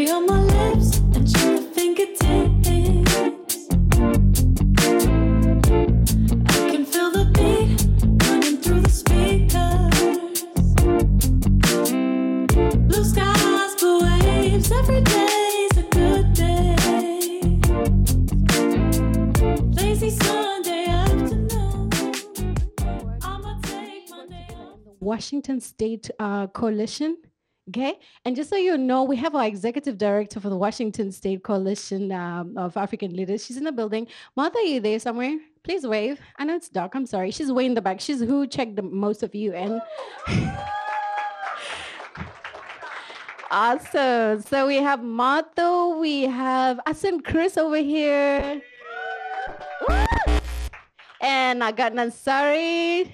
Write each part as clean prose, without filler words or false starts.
Stay on my lips and check the fingertips. I can feel the beat running through the speakers. Blue skies, blue waves, every day's a good day. Lazy Sunday afternoon. I'ma take Monday off. Washington State Coalition. Okay, and just so you know, we have our executive director for the Washington State Coalition of African Leaders. She's in the building. Martha, are you there somewhere? Please wave. I know it's dark. I'm sorry. She's way in the back. She's who checked most of you in. Awesome. So we have Martha. We have Asin Chris over here. Woo! And I got Nansari.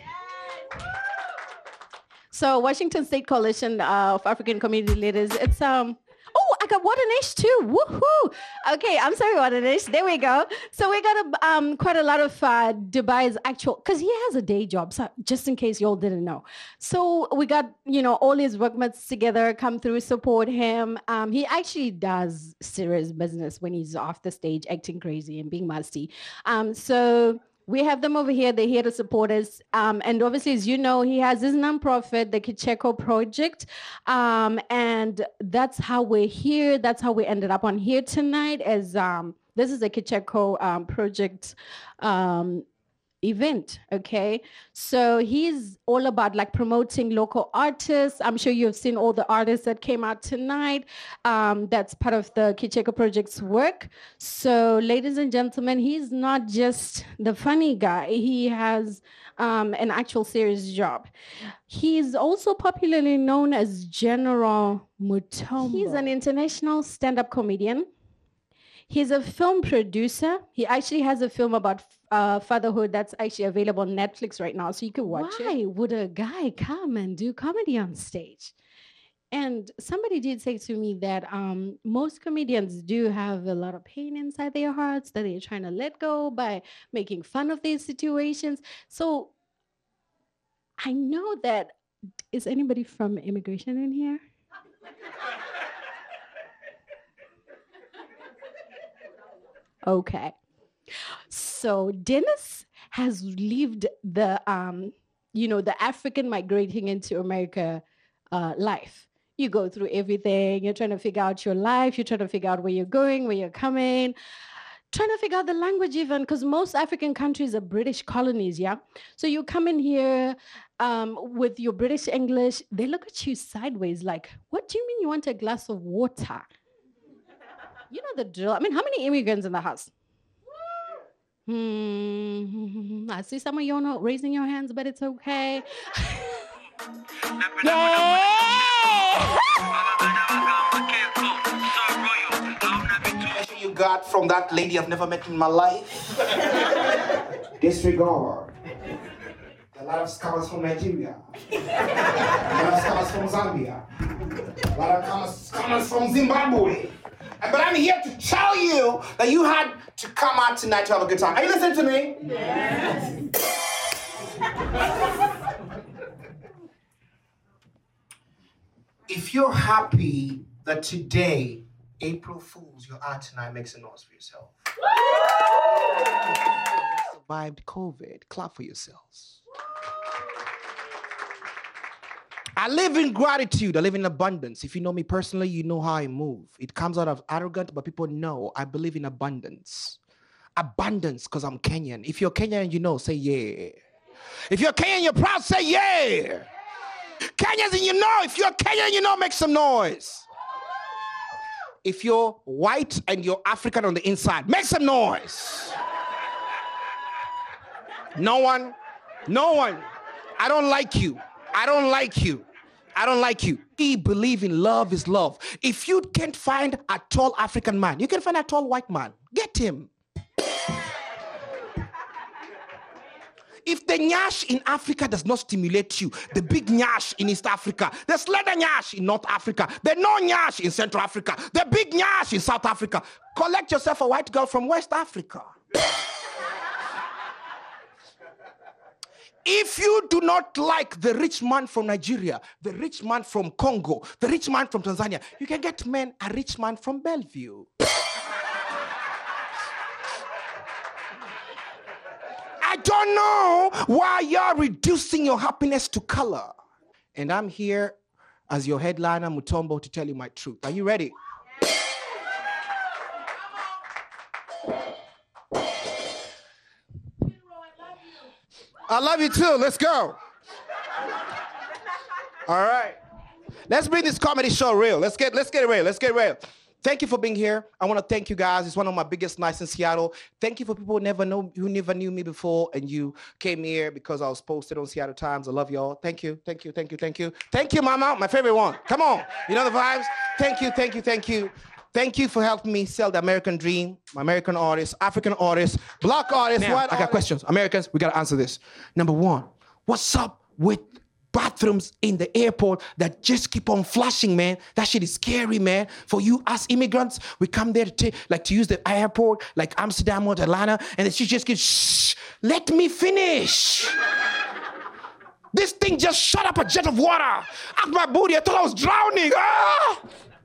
So Washington State Coalition of African Community Leaders, it's, oh, I got Wadanesh too, woohoo. Okay, I'm sorry, Wadanesh, there we go. So we got quite a lot of Dubai's actual, because he has a day job, so just in case you all didn't know. So we got, all his workmates together, come through, support him. He actually does serious business when he's off the stage, acting crazy and being musty. So we have them over here. They're here to support us. And obviously, as you know, he has his nonprofit, the Kicheko Project. And that's how we're here. That's how we ended up on here tonight, as this is a Kicheko Project event, okay? So he's all about like promoting local artists. I'm sure you've seen all the artists that came out tonight. That's part of the Kicheko Project's work. So ladies and gentlemen, he's not just the funny guy. He has an actual serious job. He's also popularly known as General Mutombo. He's an international stand-up comedian. He's a film producer. He actually has a film about fatherhood that's actually available on Netflix right now, so you can watch it. Why would a guy come and do comedy on stage? And somebody did say to me that most comedians do have a lot of pain inside their hearts that they're trying to let go by making fun of these situations. So I know that, is anybody from immigration in here? Okay. So Dennis has lived the, the African migrating into America life. You go through everything. You're trying to figure out your life. You're trying to figure out where you're going, where you're coming. Trying to figure out the language even, because most African countries are British colonies, yeah? So you come in here with your British English. They look at you sideways like, what do you mean you want a glass of water? You know the drill. I mean, how many immigrants in the house? I see some of you not raising your hands, but it's okay. Yeah! You got from that lady I've never met in my life? Disregard. A lot of scammers from Nigeria. A lot of scammers from Zambia. A lot of scammers from Zimbabwe. But I'm here to tell you that you had to come out tonight to have a good time. Are you listening to me? Yes. If you're happy that today, April Fools, you're out tonight, make some noise for yourself. Survived COVID. Clap for yourselves. I live in gratitude. I live in abundance. If you know me personally, you know how I move. It comes out of arrogant, but people know I believe in abundance. Abundance, because I'm Kenyan. If you're Kenyan, you know, say yeah. If you're Kenyan, you're proud, say yeah. Kenyans, and you know, if you're Kenyan, you know, make some noise. If you're white and you're African on the inside, make some noise. No one. I don't like you. I don't like you. We believe in love is love. If you can't find a tall African man, you can find a tall white man. Get him. If the nyash in Africa does not stimulate you, the big nyash in East Africa, the slender nyash in North Africa, the no nyash in Central Africa, the big nyash in South Africa, collect yourself a white girl from West Africa. If you do not like the rich man from Nigeria, the rich man from Congo, the rich man from Tanzania, you can get a rich man from Bellevue. I don't know why you're reducing your happiness to color. And I'm here as your headliner, Mutombo, to tell you my truth. Are you ready? I love you too. Let's go. All right. Let's bring this comedy show real. Let's get real. Let's get real. Thank you for being here. I want to thank you guys. It's one of my biggest nights in Seattle. Thank you for people who never knew me before and you came here because I was posted on Seattle Times. I love y'all. Thank you. Thank you, Mama, my favorite one. Come on. You know the vibes? Thank you. Thank you for helping me sell the American dream, my American artists, African artists, Black artists. Now, I got questions. Americans, we got to answer this. Number one, what's up with bathrooms in the airport that just keep on flashing, man? That shit is scary, man. For you as immigrants, we come there to use the airport like Amsterdam or Atlanta, and then she just goes, shh, let me finish. This thing just shot up a jet of water out my booty. I thought I was drowning. Ah!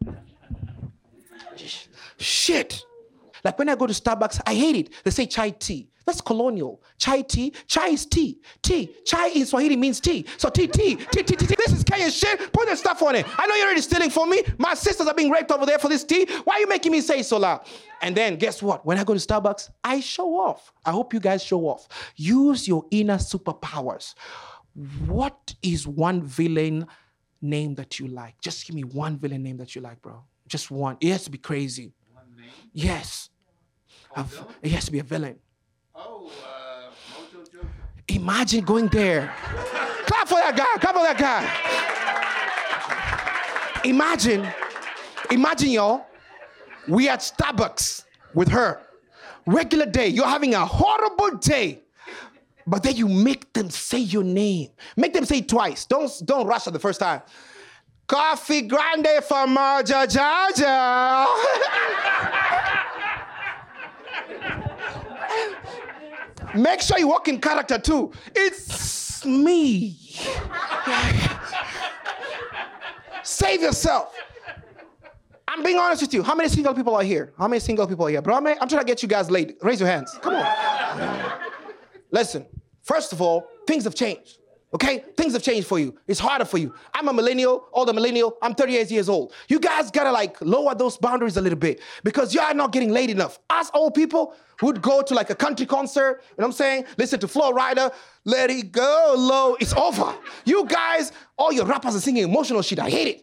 Shit. Like when I go to Starbucks, I hate it. They say chai tea. That's colonial. Chai tea. Chai is tea. Tea. Chai in Swahili means tea. So tea. This is Kenyan shit. Put that stuff on it. I know you're already stealing from me. My sisters are being raped over there for this tea. Why are you making me say so loud? And then guess what? When I go to Starbucks, I show off. I hope you guys show off. Use your inner superpowers. What is one villain name that you like? Just give me one villain name that you like, bro. Just one. It has to be crazy. One name? Yes. It has to be a villain. Oh, Mojo Jojo. Imagine going there. Clap for that guy. Imagine y'all, we at Starbucks with her. Regular day, you're having a horrible day. But then you make them say your name. Make them say it twice. Don't rush at the first time. Coffee grande for Mojo Jojo. Make sure you walk in character too. It's me. Save yourself. I'm being honest with you. How many single people are here? Bro, I'm trying to get you guys laid. Raise your hands. Come on. Listen, first of all, things have changed. Okay? Things have changed for you. It's harder for you. I'm a millennial, older millennial. I'm 38 years old. You guys gotta lower those boundaries a little bit because you are not getting laid enough. Us old people would go to a country concert, you know what I'm saying? Listen to Flo Rida, let it go low. It's over. You guys, all your rappers are singing emotional shit. I hate it.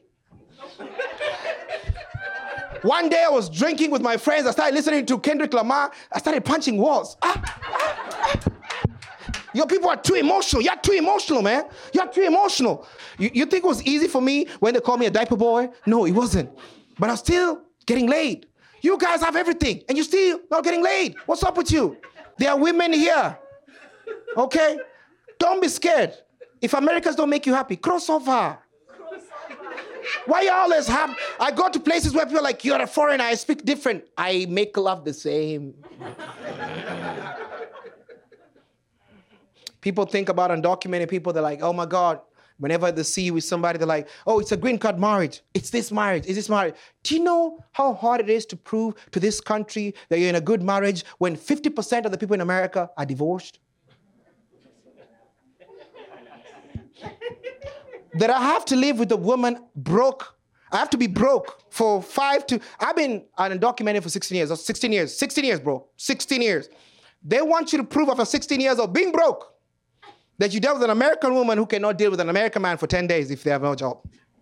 One day I was drinking with my friends. I started listening to Kendrick Lamar. I started punching walls. Your people are too emotional. You're too emotional, man. You're too emotional. You think it was easy for me when they called me a diaper boy? No, it wasn't. But I'm still getting laid. You guys have everything, and you're still not getting laid. What's up with you? There are women here. Okay? Don't be scared. If Americans don't make you happy, cross over. Why you always have... I go to places where people are like, you're a foreigner, I speak different. I make love the same. People think about undocumented people, they're like, oh my God. Whenever they see you with somebody, they're like, oh, it's a green card marriage. It's this marriage. Is this marriage? Do you know how hard it is to prove to this country that you're in a good marriage when 50% of the people in America are divorced? That I have to live with a woman broke. I have to be broke for I've been undocumented for 16 years. 16 years, bro. 16 years. They want you to prove after 16 years of being broke that you dealt with an American woman who cannot deal with an American man for 10 days if they have no job.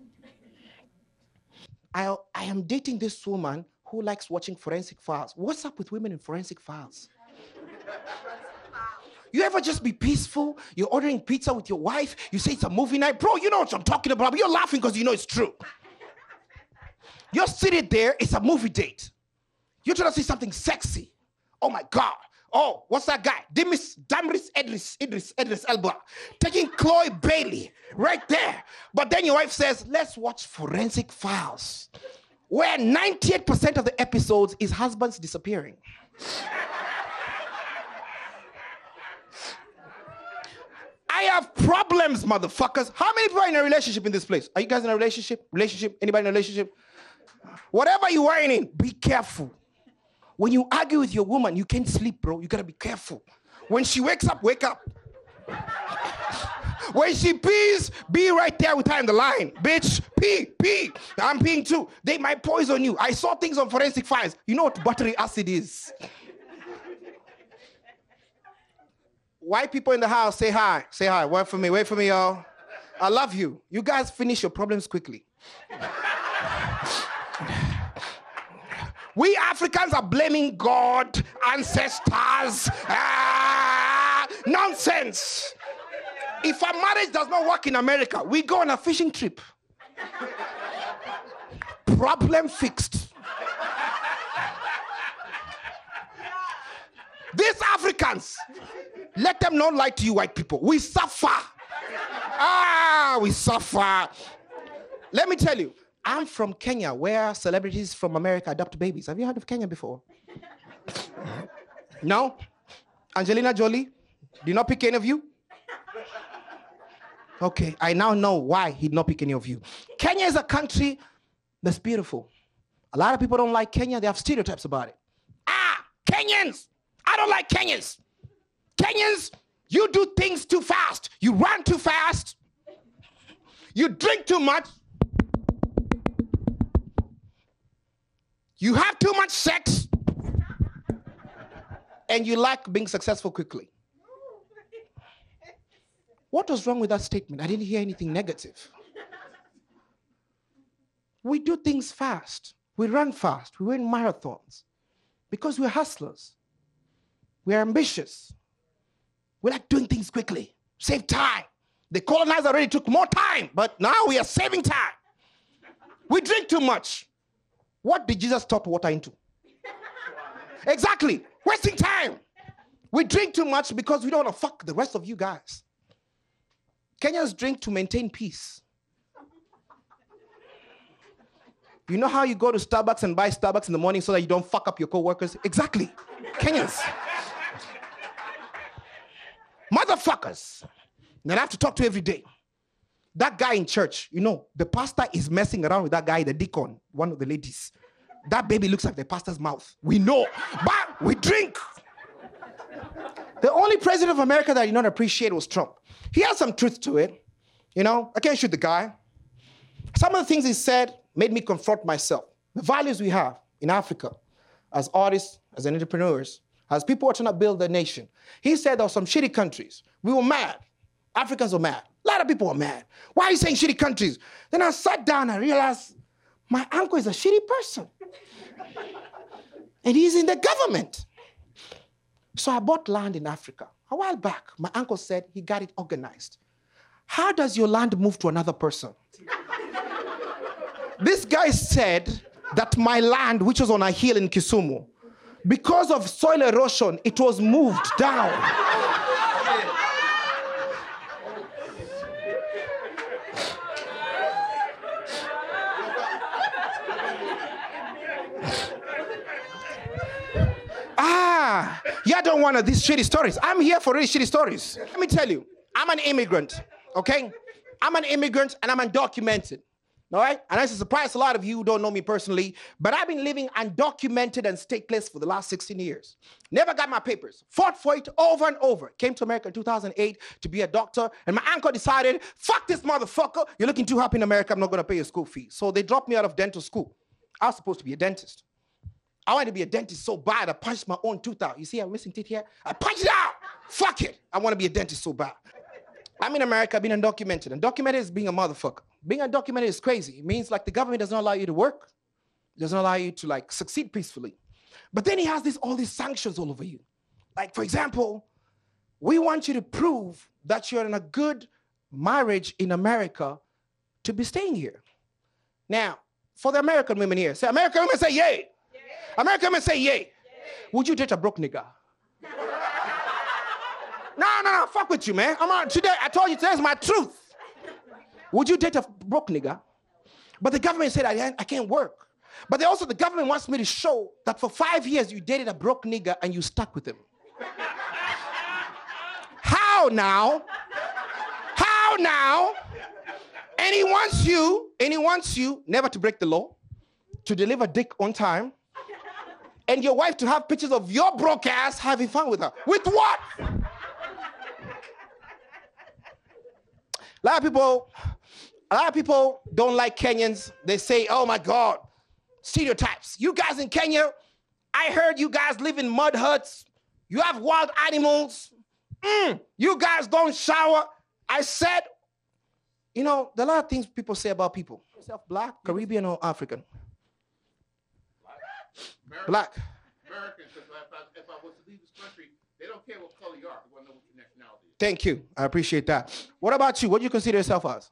I am dating this woman who likes watching Forensic Files. What's up with women in Forensic Files? You ever just be peaceful? You're ordering pizza with your wife. You say it's a movie night. Bro, you know what I'm talking about. But you're laughing because you know it's true. You're sitting there. It's a movie date. You're trying to see something sexy. Oh, my God. Oh, what's that guy? Damris Idris Elba. Taking Chloe Bailey right there. But then your wife says, let's watch Forensic Files, where 98% of the episodes is husbands disappearing. I I have problems, motherfuckers. How many people are in a relationship in this place? Are you guys in a relationship? Anybody in a relationship? Whatever you are in, be careful. When you argue with your woman, you can't sleep, bro. You gotta be careful. When she wakes up, wake up. When she pees, be right there with her in the line. Bitch, pee. I'm peeing too. They might poison you. I saw things on Forensic Files. You know what battery acid is? White people in the house, say hi. Say hi. Wait for me, y'all. I love you. You guys finish your problems quickly. We Africans are blaming God, ancestors. Nonsense. If our marriage does not work in America, we go on a fishing trip. Problem fixed. These Africans, let them not lie to you white people. We suffer. We suffer. Let me tell you, I'm from Kenya, where celebrities from America adopt babies. Have you heard of Kenya before? No? Angelina Jolie, did not pick any of you? Okay, I now know why he did not pick any of you. Kenya is a country that's beautiful. A lot of people don't like Kenya. They have stereotypes about it. Kenyans! I don't like Kenyans. Kenyans, you do things too fast. You run too fast. You drink too much. You have too much sex. And you like being successful quickly. What was wrong with that statement? I didn't hear anything negative. We do things fast. We run fast. We win marathons. Because we're hustlers. We're ambitious. We like doing things quickly. Save time. The colonizer already took more time, but now we are saving time. We drink too much. What did Jesus turn water into? Exactly. Wasting time. We drink too much because we don't want to fuck the rest of you guys. Kenyans drink to maintain peace. You know how you go to Starbucks and buy Starbucks in the morning so that you don't fuck up your co-workers? Exactly. Kenyans. Motherfuckers that I have to talk to every day. That guy in church, you know, the pastor is messing around with that guy, the deacon, one of the ladies. That baby looks like the pastor's mouth. We know, but we drink. The only president of America that I did not appreciate was Trump. He had some truth to it. You know, I can't shoot the guy. Some of the things he said made me confront myself. The values we have in Africa as artists, as entrepreneurs, as people who are trying to build their nation. He said there were some shitty countries. We were mad. Africans were mad. A lot of people were mad. Why are you saying shitty countries? Then I sat down and realized my uncle is a shitty person. And he's in the government. So I bought land in Africa. A while back, my uncle said he got it organized. How does your land move to another person? This guy said that my land, which was on a hill in Kisumu, because of soil erosion, it was moved down. You don't want these shitty stories. I'm here for really shitty stories. Let me tell you, I'm an immigrant, okay? I'm an immigrant and I'm undocumented, all right? And that's a surprise to a lot of you who don't know me personally, but I've been living undocumented and stateless for the last 16 years. Never got my papers. Fought for it over and over. Came to America in 2008 to be a doctor, and my uncle decided, fuck this motherfucker. You're looking too happy in America, I'm not gonna pay your school fee. So they dropped me out of dental school. I was supposed to be a dentist. I wanted to be a dentist so bad, I punched my own tooth out. You see, I'm missing teeth here. I punched it out. Fuck it. I want to be a dentist so bad. I'm in America, being undocumented. Undocumented is being a motherfucker. Being undocumented is crazy. It means like the government does not allow you to work. It doesn't allow you to like succeed peacefully. But then he has all these sanctions all over you. Like, for example, we want you to prove that you're in a good marriage in America to be staying here. Now, for the American women here, say, American women say yay. American women say yay. Would you date a broke nigga? No, fuck with you, man. Today, I told you today's my truth. Would you date a broke nigga? But the government said I can't work. But the government wants me to show that for 5 years you dated a broke nigga and you stuck with him. How now? go now. And he wants you never to break the law, to deliver dick on time, and your wife to have pictures of your broke ass having fun with her. With what? A lot of people don't like Kenyans. They say, oh my God, stereotypes. You guys in Kenya, I heard you guys live in mud huts. You have wild animals. You guys don't shower. I said, you know, there are a lot of things people say about people. Yourself black, Caribbean, or African? Black. American, because if I was to leave this country, they don't care what color you are. They want to know what your nationality is. Thank you. I appreciate that. What about you? What do you consider yourself as?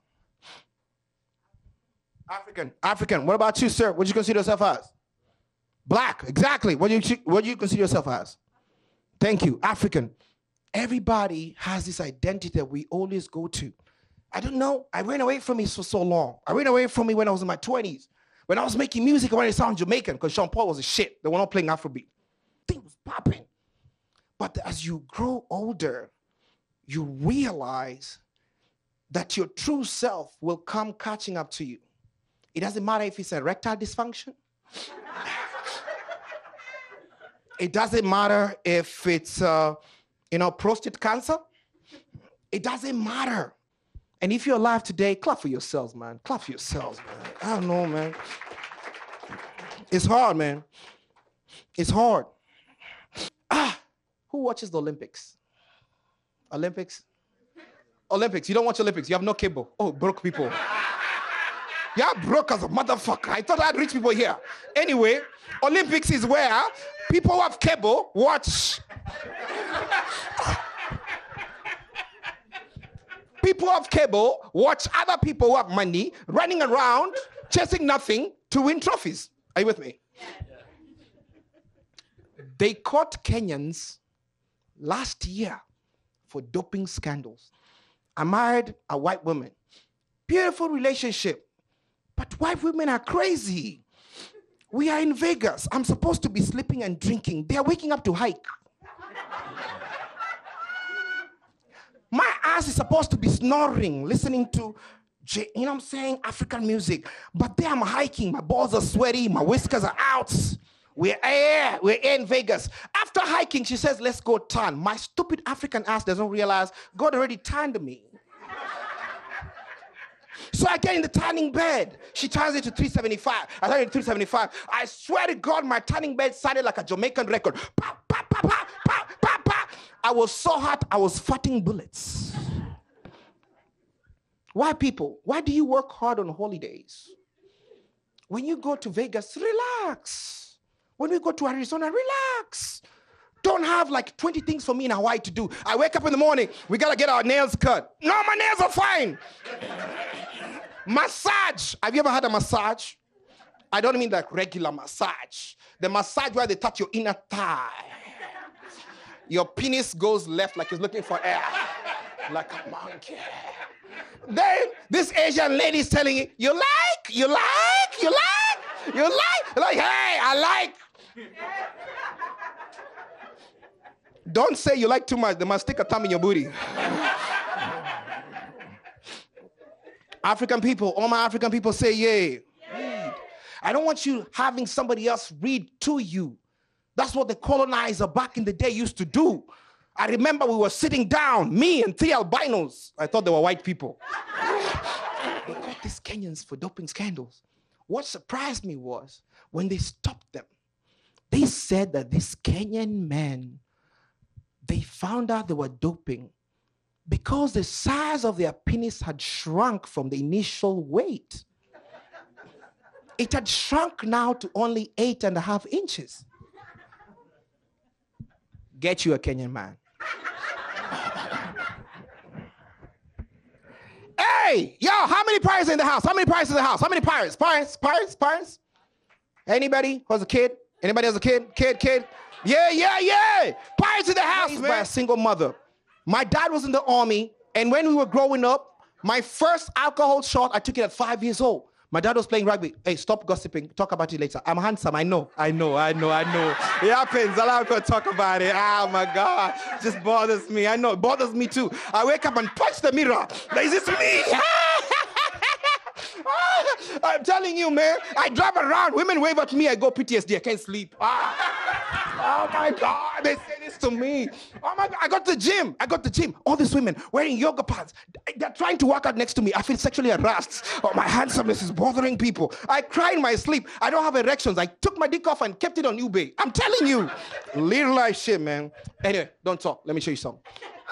African. What about you, sir? What do you consider yourself as? Black. Exactly. What do you consider yourself as? Thank you. African. Everybody has this identity that we always go to. I don't know. I ran away from it for so long. I ran away from it when I was in my 20s. When I was making music, I wanted to sound Jamaican because Sean Paul was a shit. They were not playing Afrobeat. Thing was popping. But as you grow older, you realize that your true self will come catching up to you. It doesn't matter if it's erectile dysfunction. It doesn't matter if it's, prostate cancer. It doesn't matter. And if you're alive today, clap for yourselves, man. Clap for yourselves, man. I don't know, man. It's hard, man. It's hard. Who watches the Olympics? Olympics? You don't watch Olympics. You have no cable. Oh, broke people. You're broke as a motherfucker. I thought I had rich people here. Anyway, Olympics is where people who have cable watch. People who have cable watch other people who have money running around, chasing nothing to win trophies. Are you with me? They caught Kenyans last year for doping scandals. I married a white woman. Beautiful relationship. But white women are crazy. We are in Vegas. I'm supposed to be sleeping and drinking. They are waking up to hike. My ass is supposed to be snoring, listening to, African music. But there I'm hiking. My balls are sweaty. My whiskers are out. We're in Vegas. After hiking, she says, let's go tan. My stupid African ass doesn't realize God already tanned me. So I get in the tanning bed. She turns it to 375. I turn it to 375. I swear to God, my tanning bed sounded like a Jamaican record. Pa, pa, pa, pa, pa, pa, pa. I was so hot, I was farting bullets. Why, people? Why do you work hard on holidays? When you go to Vegas, relax. When we go to Arizona, relax. Don't have like 20 things for me in Hawaii to do. I wake up in the morning, we gotta get our nails cut. No, my nails are fine. Massage. Have you ever had a massage? I don't mean like regular massage. The massage where they touch your inner thigh. Your penis goes left like it's looking for air. Like a monkey. Then this Asian lady is telling you, like, hey, I like. Don't say you like too much. They must stick a thumb in your booty. African people, all my African people say, yeah. Read. I don't want you having somebody else read to you. That's what the colonizer back in the day used to do. I remember we were sitting down, me and 3 albinos. I thought they were white people. They caught these Kenyans for doping scandals. What surprised me was when they stopped them, they said that these Kenyan men, they found out they were doping because the size of their penis had shrunk from the initial weight. It had shrunk now to only 8.5 inches. Get you a Kenyan man. Hey, yo, how many pirates in the house? How many pirates in the house? How many pirates? Pirates? Anybody who has a kid? Anybody has a kid? Kid? Yeah. Pirates in the house, man. By a single mother. My dad was in the army, and when we were growing up, my first alcohol shot, I took it at 5 years old. My dad was playing rugby. Hey, stop gossiping. Talk about it later. I'm handsome. I know. It happens. A lot of people talk about it. Oh my God. Just bothers me. I know. It bothers me too. I wake up and punch the mirror. Like, is this me? I'm telling you, man. I drive around. Women wave at me. I go PTSD. I can't sleep. Oh my God, they say this to me. Oh my God, I got to the gym. All these women wearing yoga pants. They're trying to work out next to me. I feel sexually harassed. Oh, my handsomeness is bothering people. I cry in my sleep. I don't have erections. I took my dick off and kept it on eBay. I'm telling you. Little life shit, man. Anyway, don't talk. Let me show you something.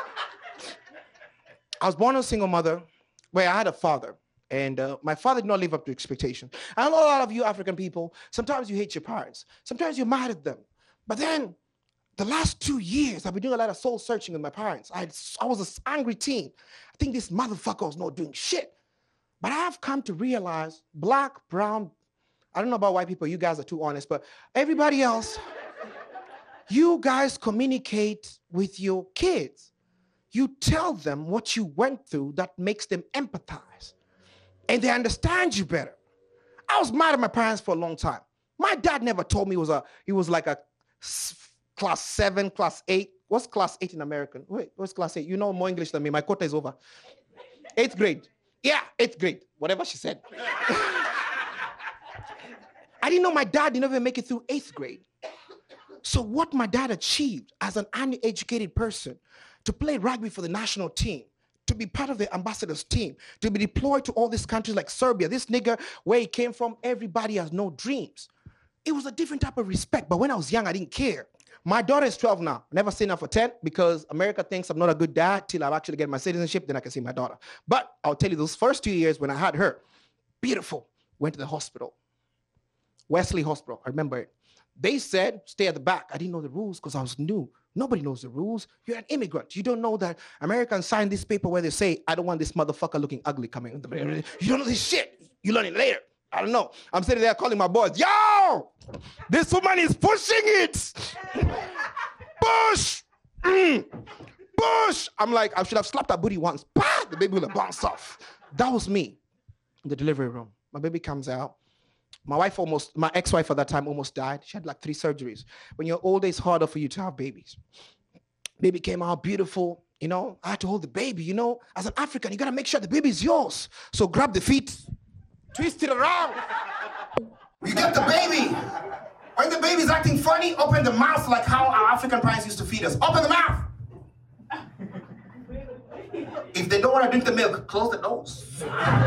I was born a single mother where I had a father. And my father did not live up to expectation. I know a lot of you African people, sometimes you hate your parents. Sometimes you're mad at them. But then, the last 2 years, I've been doing a lot of soul searching with my parents. I was an angry teen. I think this motherfucker was not doing shit. But I have come to realize, black, brown, I don't know about white people, you guys are too honest, but everybody else, you guys communicate with your kids. You tell them what you went through that makes them empathize. And they understand you better. I was mad at my parents for a long time. My dad never told me he was like a class 7, class 8. What's class 8 in American? Wait, what's class 8? You know more English than me. My quota is over. 8th grade. Yeah, 8th grade. Whatever she said. I didn't know my dad didn't even make it through 8th grade. So what my dad achieved as an uneducated person, to play rugby for the national team, to be part of the ambassadors team, to be deployed to all these countries like Serbia, this nigga, where he came from, everybody has no dreams. It was a different type of respect, but when I was young, I didn't care. My daughter is 12 now. Never seen her for 10 because America thinks I'm not a good dad till I actually get my citizenship, then I can see my daughter. But I'll tell you, those first 2 years when I had her, beautiful, went to the hospital. Wesley Hospital, I remember it. They said, stay at the back. I didn't know the rules because I was new. Nobody knows the rules. You're an immigrant. You don't know that Americans sign this paper where they say, I don't want this motherfucker looking ugly coming. You don't know this shit. You learn it later. I don't know. I'm sitting there calling my boys, yo, this woman is pushing it. Push. Push. I'm like, I should have slapped her booty once. Bah! The baby will have bounced off. That was me in the delivery room. My baby comes out. My ex-wife at that time almost died. She had like 3 surgeries. When you're older, it's harder for you to have babies. Baby came out beautiful. You know, I had to hold the baby. You know, as an African, you got to make sure the baby's yours. So grab the feet. Twist it around. You get the baby. When the baby's acting funny, open the mouth like how our African parents used to feed us. Open the mouth. If they don't want to drink the milk, close the nose.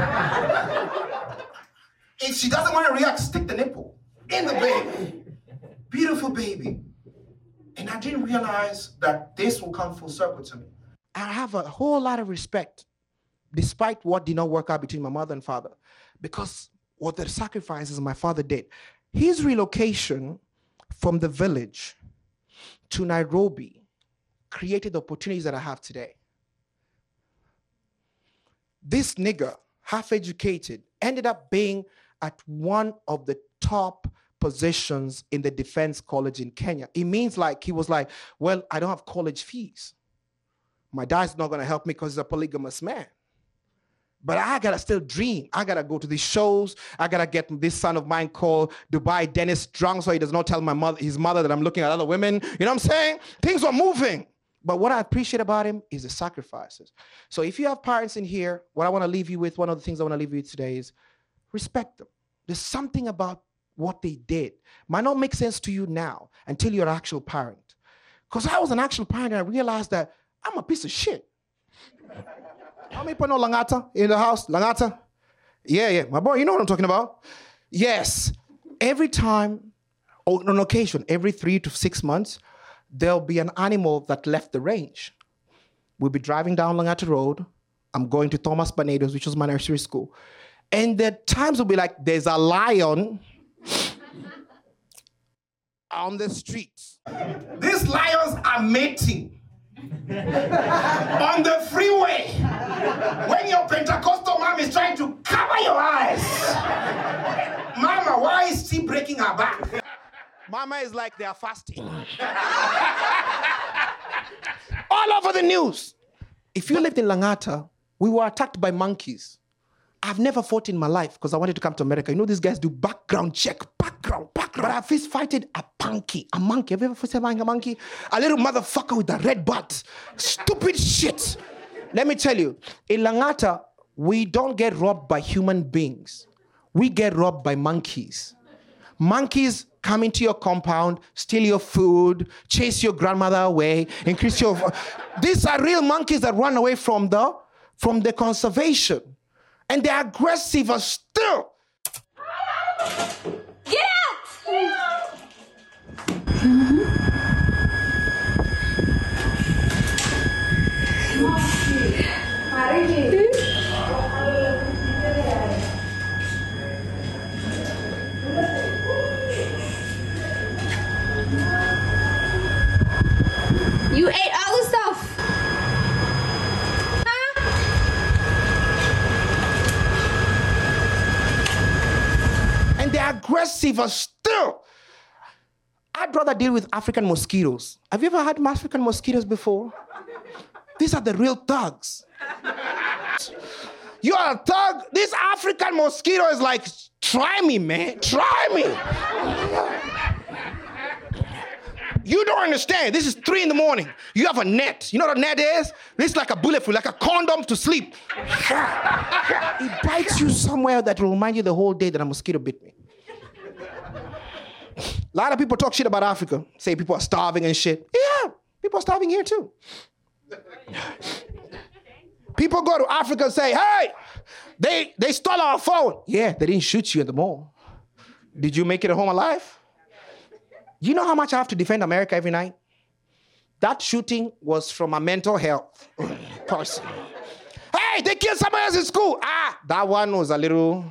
If she doesn't want to react, stick the nipple in the baby. Beautiful baby. And I didn't realize that this will come full circle to me. I have a whole lot of respect, despite what did not work out between my mother and father, because what the sacrifices my father did. His relocation from the village to Nairobi created the opportunities that I have today. This nigga, half educated, ended up being at one of the top positions in the defense college in Kenya. It means like, he was like, well, I don't have college fees. My dad's not gonna help me because he's a polygamous man. But I gotta still dream. I gotta go to these shows. I gotta get this son of mine called Dubai Dennis drunk so he does not tell his mother that I'm looking at other women. You know what I'm saying? Things were moving. But what I appreciate about him is the sacrifices. So if you have parents in here, what I wanna leave you with, one of the things I wanna leave you with today is respect them. There's something about what they did. Might not make sense to you now until you're an actual parent. Because I was an actual parent and I realized that I'm a piece of shit. How many people know Langata in the house? Langata? Yeah. My boy, you know what I'm talking about? Yes. Every time, on occasion, every 3 to 6 months, there'll be an animal that left the range. We'll be driving down Langata Road. I'm going to Thomas Barnados, which was my nursery school. And the times will be like, there's a lion on the streets. These lions are mating on the freeway when your Pentecostal mom is trying to cover your eyes. Mama, why is she breaking her back? Mama is like, they are fasting. All over the news. If you lived in Langata, we were attacked by monkeys. I've never fought in my life because I wanted to come to America. You know, these guys do background check, background. But I fist fighted a monkey. Have you ever fought a monkey? A little motherfucker with a red butt. Stupid shit. Let me tell you, in Langata, we don't get robbed by human beings. We get robbed by monkeys. Monkeys come into your compound, steal your food, chase your grandmother away, increase your... These are real monkeys that run away from the conservation. And they're aggressive as still. Get out! You ate all the stuff. And they're aggressive as still. I'd rather deal with African mosquitoes. Have you ever had African mosquitoes before? These are the real thugs. You are a thug. This African mosquito is like, try me, man. Try me. You don't understand. This is 3 a.m. You have a net. You know what a net is? It's like a bulletproof, like a condom to sleep. It bites you somewhere that will remind you the whole day that a mosquito bit me. A lot of people talk shit about Africa. Say people are starving and shit. Yeah, people are starving here too. People go to Africa and say, hey, they stole our phone. Yeah, they didn't shoot you at the mall. Did you make it home alive? You know how much I have to defend America every night? That shooting was from a mental health person. Hey, they killed somebody else in school. That one was a little...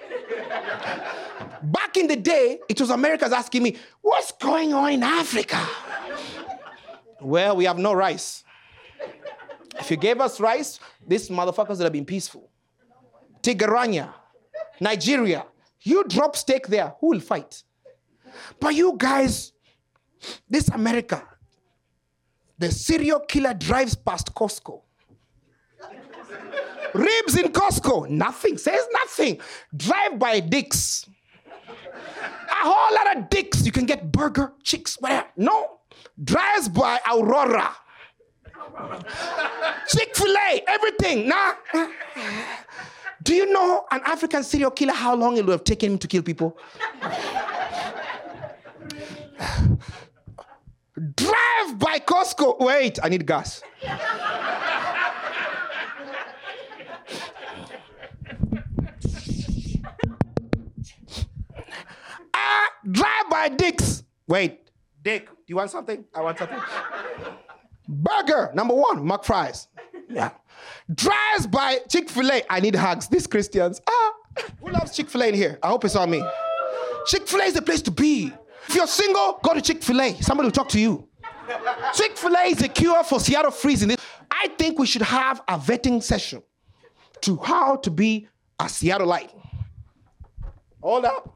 Back in the day, it was Americans asking me, what's going on in Africa? Well, we have no rice. If you gave us rice, these motherfuckers would have been peaceful. Tigiranya, Nigeria, you drop steak there, who will fight? But you guys, this America, the serial killer drives past Costco. Ribs in Costco, nothing, says nothing. Drive by Dick's. A whole lot of Dick's. You can get burger, chicks, whatever. No, drives by Aurora. Chick-fil-A, everything. Nah. Do you know an African serial killer, how long it would have taken him to kill people? Drive by Costco. Wait, I need gas. Drive by Dick's. Wait, Dick, do you want something? I want something. Burger, number 1, McFries. Yeah. Drives by Chick-fil-A. I need hugs. These Christians. Who loves Chick-fil-A in here? I hope it's on me. Chick-fil-A is the place to be. If you're single, go to Chick-fil-A. Somebody will talk to you. Chick-fil-A is the cure for Seattle freezing. I think we should have a vetting session to how to be a Seattleite. Hold up.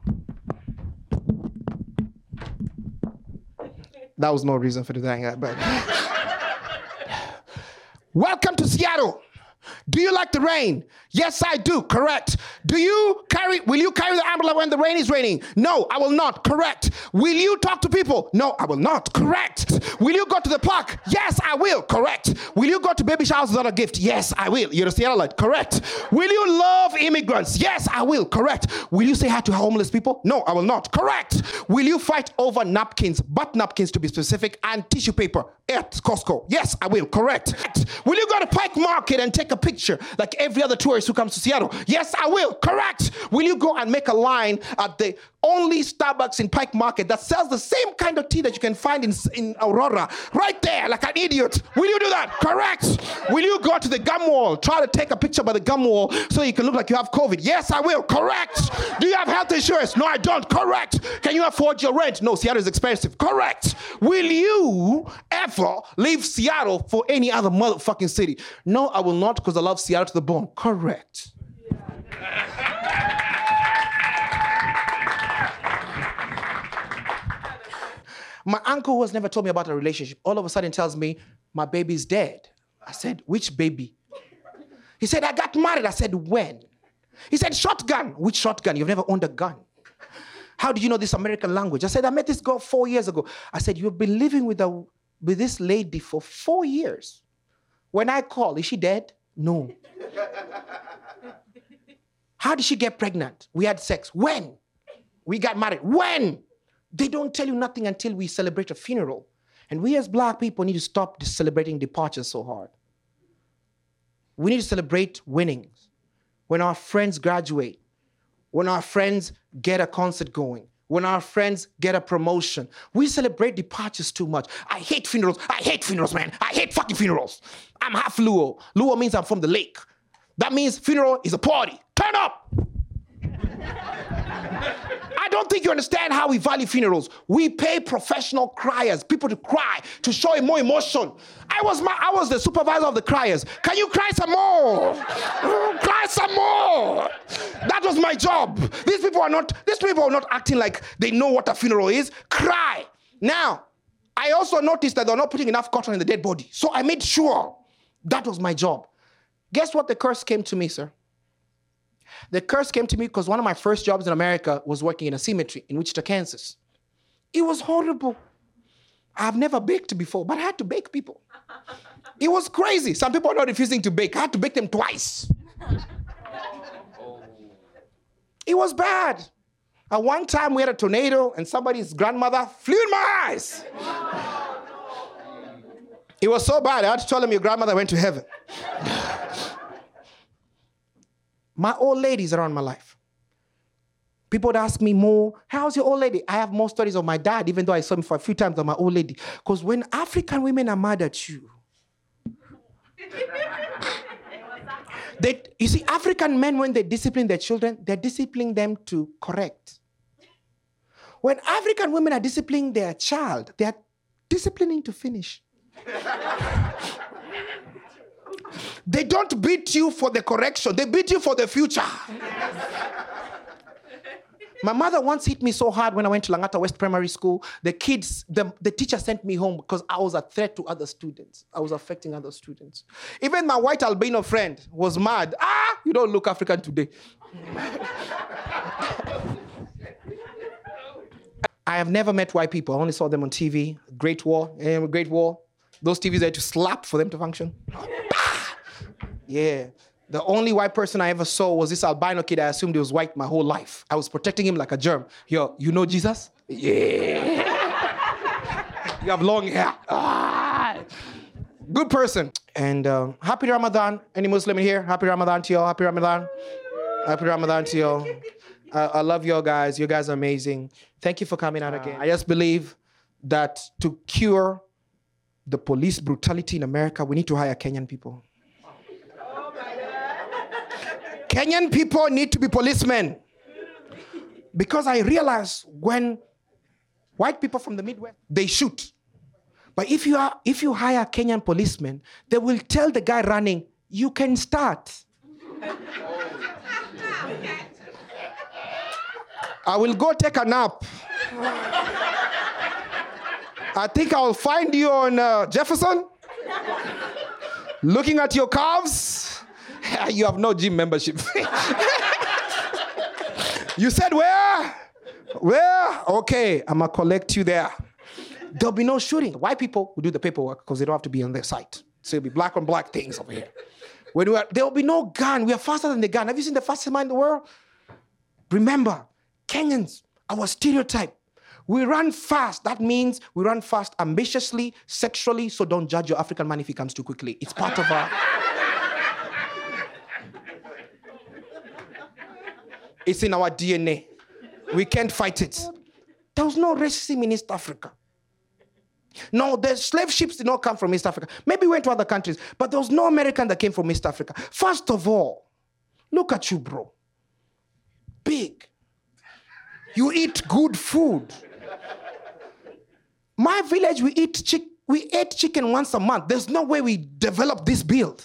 That was no reason for the thing, but... Welcome to Seattle. Do you like the rain? Yes, I do. Correct. Will you carry the umbrella when the rain is raining? No, I will not. Correct. Will you talk to people? No, I will not. Correct. Will you go to the park? Yes, I will. Correct. Will you go to baby showers without a gift? Yes, I will. You're a Seattleite. Correct. Will you love immigrants? Yes, I will. Correct. Will you say hi to homeless people? No, I will not. Correct. Will you fight over napkins, butt napkins to be specific, and tissue paper at Costco? Yes, I will. Correct. Will you go to Pike Market and take a picture like every other tourist who comes to Seattle? Yes, I will. Correct. Will you go and make a line at the only Starbucks in Pike Market that sells the same kind of tea that you can find in Aurora? Right there, like an idiot. Will you do that? Correct. Will you go to the gum wall, try to take a picture by the gum wall so you can look like you have COVID? Yes, I will. Correct. Do you have health insurance? No, I don't. Correct. Can you afford your rent? No, Seattle is expensive. Correct. Will you ever leave Seattle for any other motherfucking city? No, I will not, because I love Seattle to the bone. Correct. My uncle, who has never told me about a relationship, all of a sudden tells me, my baby's dead. I said, which baby? He said, I got married. I said, when? He said, shotgun. Which shotgun? You've never owned a gun. How do you know this American language? I said, I met this girl 4 years ago. I said, you've been living with this lady for 4 years. When I call, is she dead? No. How did she get pregnant? We had sex. When? We got married. When? They don't tell you nothing until we celebrate a funeral. And we as Black people need to stop celebrating departures so hard. We need to celebrate winnings. When our friends graduate, when our friends get a concert going, when our friends get a promotion. We celebrate departures too much. I hate funerals. I hate funerals, man. I hate fucking funerals. I'm half Luo. Luo means I'm from the lake. That means funeral is a party. Turn up. I don't think you understand how we value funerals. We pay professional criers, people to cry, to show more emotion. I was the supervisor of the criers. Can you cry some more? Cry some more. That was my job. These people are not acting like they know what a funeral is. Cry. Now, I also noticed that they're not putting enough cotton in the dead body. So I made sure that was my job. Guess what the curse came to me, sir? The curse came to me because one of my first jobs in America was working in a cemetery in Wichita, Kansas. It was horrible. I've never baked before, but I had to bake people. It was crazy. Some people are not refusing to bake. I had to bake them twice. It was bad. At one time, we had a tornado, and somebody's grandmother flew in my eyes. It was so bad, I had to tell them your grandmother went to heaven. My old ladies around my life. People would ask me more, how's your old lady? I have more stories of my dad, even though I saw him for a few times on my old lady. Because when African women are mad at you, you see, African men, when they discipline their children, they're disciplining them to correct. When African women are disciplining their child, they're disciplining to finish. They don't beat you for the correction. They beat you for the future. My mother once hit me so hard when I went to Langata West Primary School. The teacher sent me home because I was a threat to other students. I was affecting other students. Even my white albino friend was mad. You don't look African today. I have never met white people. I only saw them on TV. Great War. Those TVs had to slap for them to function. Yeah. The only white person I ever saw was this albino kid. I assumed he was white my whole life. I was protecting him like a germ. Yo, you know Jesus? Yeah. You have long hair. Good person. And happy Ramadan. Any Muslim in here? Happy Ramadan to y'all. Happy Ramadan. Happy Ramadan to y'all. I love y'all guys. You guys are amazing. Thank you for coming out again. I just believe that to cure the police brutality in America, we need to hire Kenyan people. Kenyan people need to be policemen. Because I realize when white people from the Midwest, they shoot. But if you hire Kenyan policemen, they will tell the guy running, you can start. I will go take a nap. I think I'll find you on Jefferson, looking at your calves. You have no gym membership. You said where? Where? Okay, I'm going to collect you there. There'll be no shooting. White people will do the paperwork because they don't have to be on their site. So it'll be black on black things over here. There'll be no gun. We are faster than the gun. Have you seen the fastest man in the world? Remember, Kenyans, our stereotype. We run fast. That means we run fast ambitiously, sexually, so don't judge your African man if he comes too quickly. It's part of our... It's in our DNA. We can't fight it. There was no racism in East Africa. No, the slave ships did not come from East Africa. Maybe we went to other countries, but there was no American that came from East Africa. First of all, look at you, bro. Big. You eat good food. My village, we ate chicken once a month. There's no way we developed this build.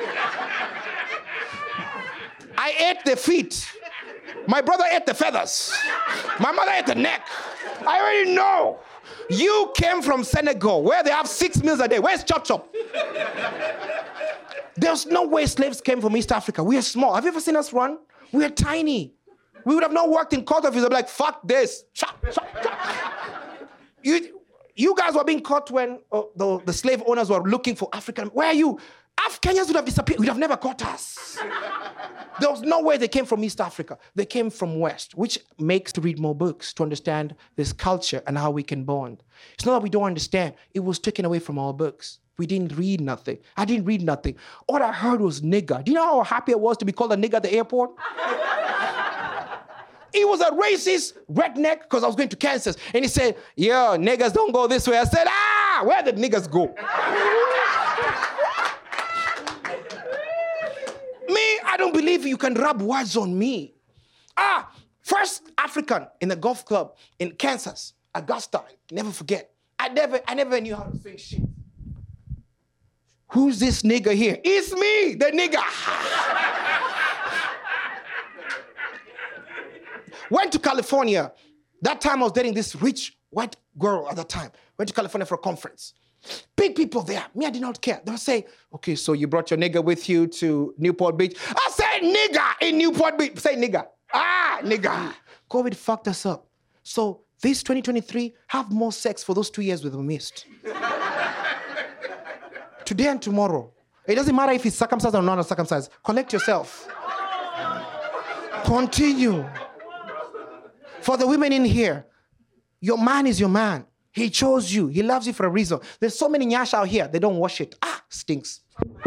I ate the feet. My brother ate the feathers. My mother ate the neck. I already know. You came from Senegal, where they have 6 meals a day. Where's Chop Chop? There's no way slaves came from East Africa. We are small. Have you ever seen us run? We're tiny. We would have not worked in court office. I'd be like, fuck this. Chop, chop, chop. You guys were being caught when the slave owners were looking for African. Where are you? Kenyans would have disappeared. Would have never caught us. There was no way they came from East Africa. They came from West, which makes to read more books to understand this culture and how we can bond. It's not that we don't understand. It was taken away from our books. We didn't read nothing. I didn't read nothing. All I heard was nigger. Do you know how happy I was to be called a nigger at the airport? He was a racist redneck because I was going to Kansas. And he said, yeah, niggers don't go this way. I said, where did niggers go? I don't believe you can rub words on me. First African in the golf club in Kansas, Augusta, never forget. I never knew how to say shit. Who's this nigger here? It's me, the nigger. Went to California. That time I was dating this rich white girl at that time. Went to California for a conference. Big people there. Me, I did not care. They would say, okay, so you brought your nigger with you to Newport Beach. I said nigger in Newport Beach. Say nigger. Nigger. COVID fucked us up. So this 2023, have more sex for those 2 years we missed. Today and tomorrow. It doesn't matter if it's circumcised or not circumcised. Collect yourself. Continue. For the women in here, your man is your man. He chose you. He loves you for a reason. There's so many nyash out here. They don't wash it. Stinks.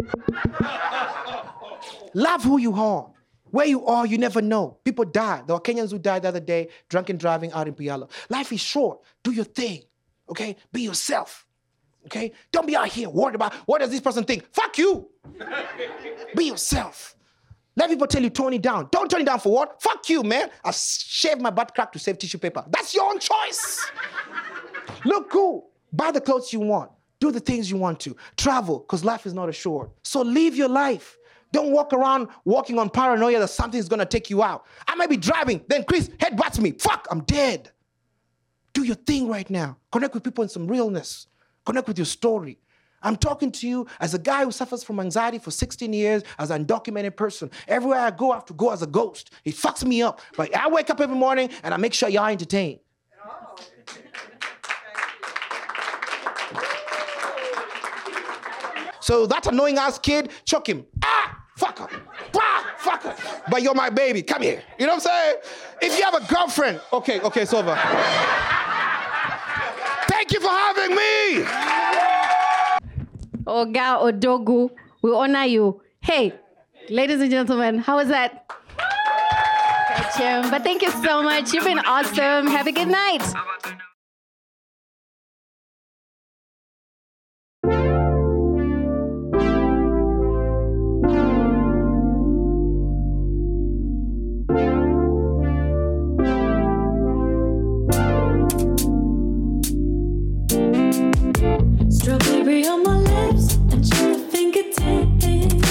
Love who you are. Where you are, you never know. People die. There were Kenyans who died the other day, drunken driving out in Puyallup. Life is short. Do your thing. Okay? Be yourself. Okay? Don't be out here worried about what does this person think. Fuck you. Be yourself. Let people tell you, tone it down. Don't turn it down for what? Fuck you, man. I shaved my butt crack to save tissue paper. That's your own choice. Look cool. Buy the clothes you want. Do the things you want to. Travel, because life is not assured. So live your life. Don't walk around walking on paranoia that something's going to take you out. I might be driving, then Chris headbutts me. Fuck, I'm dead. Do your thing right now. Connect with people in some realness. Connect with your story. I'm talking to you as a guy who suffers from anxiety for 16 years, as an undocumented person. Everywhere I go, I have to go as a ghost. It fucks me up. But I wake up every morning and I make sure y'all entertained. So that annoying ass kid, choke him. Fuck her. Fuck her. But you're my baby. Come here. You know what I'm saying? If you have a girlfriend, okay, it's over. Thank you for having me. Oga Odogu, we honor you. Hey, ladies and gentlemen, how was that? Gotcha. But thank you so much. You've been awesome. Have a good night. Strawberry on my lips and your fingertips.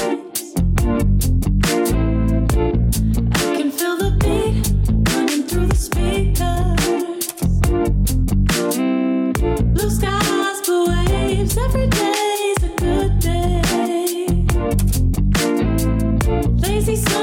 I can feel the beat running through the speakers. Blue skies, blue waves, every day's a good day. Lazy sun.